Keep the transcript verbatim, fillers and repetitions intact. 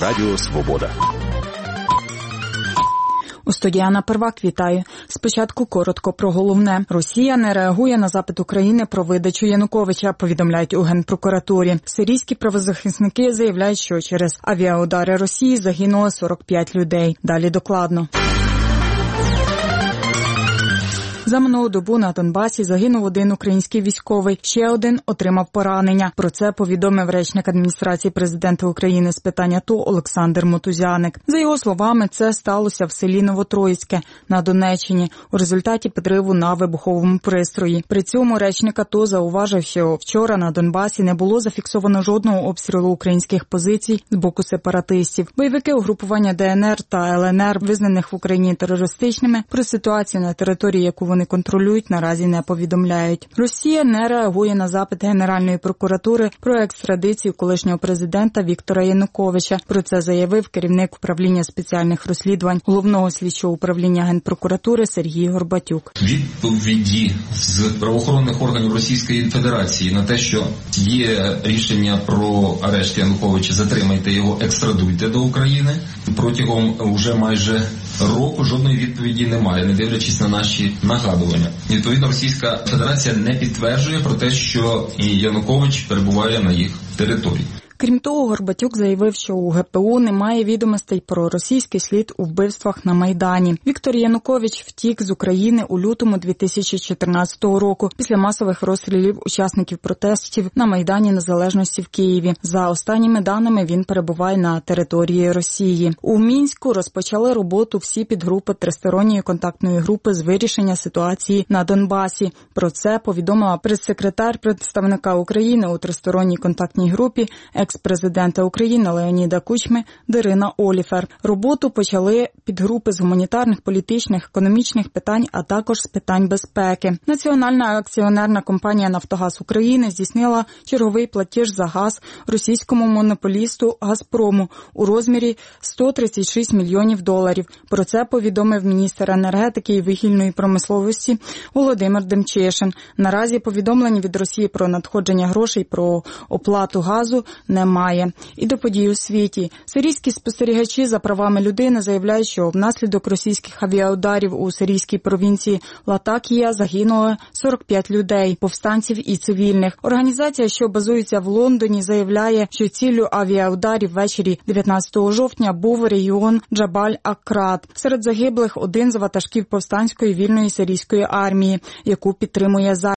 Радіо Свобода. У студії Анна Первак, вітаю. Спочатку коротко про головне. Росія не реагує на запит України про видачу Януковича, повідомляють у Генпрокуратурі. Сирійські правозахисники заявляють, що через авіаудари Росії загинуло сорок п'ять людей. Далі докладно. За минулу добу на Донбасі загинув один український військовий, ще один отримав поранення. Про це повідомив речник адміністрації президента України з питань АТО Олександр Мотузяник. За його словами, це сталося в селі Новотроїцьке на Донеччині у результаті підриву на вибуховому пристрої. При цьому речник АТО зауважив, що вчора на Донбасі не було зафіксовано жодного обстрілу українських позицій з боку сепаратистів. Бойовики угрупування ДНР та ЛНР, визнаних в Україні терористичними, про ситуацію на території, яку вони контролюють, наразі не повідомляють. Росія не реагує на запит Генеральної прокуратури про екстрадицію колишнього президента Віктора Януковича. Про це заявив керівник управління спеціальних розслідувань Головного слідчого управління Генпрокуратури Сергій Горбатюк. Відповіді з правоохоронних органів Російської Федерації на те, що є рішення про арешт Януковича, затримайте його, екстрадуйте до України, протягом уже майже року жодної відповіді немає, не дивлячись на наші нагадування. Відповідно, Російська Федерація не підтверджує про те, що Янукович перебуває на їх території. Крім того, Горбатюк заявив, що у ГПУ немає відомостей про російський слід у вбивствах на Майдані. Віктор Янукович втік з України у лютому дві тисячі чотирнадцятого року після масових розстрілів учасників протестів на Майдані Незалежності в Києві. За останніми даними, він перебуває на території Росії. У Мінську розпочали роботу всі підгрупи тристоронньої контактної групи з вирішення ситуації на Донбасі. Про це повідомила прес-секретар представника України у тристоронній контактній групі екс-президента України Леоніда Кучми Дарина Оліфер. Роботу почали підгрупи з гуманітарних, політичних, економічних питань, а також з питань безпеки. Національна акціонерна компанія «Нафтогаз України» здійснила черговий платіж за газ російському монополісту «Газпрому» у розмірі сто тридцять шість мільйонів доларів. Про це повідомив міністр енергетики і вугільної промисловості Володимир Демчишин. Наразі повідомлень від Росії про надходження грошей про оплату газу немає. І до подій у світі. Сирійські спостерігачі за правами людини заявляють, що внаслідок російських авіаударів у сирійській провінції Латакія загинуло сорок п'ять людей, повстанців і цивільних. Організація, що базується в Лондоні, заявляє, що ціллю авіаударів ввечері дев'ятнадцятого жовтня був регіон Джабаль-Акрад. Серед загиблих один з ватажків повстанської вільної сирійської армії, яку підтримує зараз.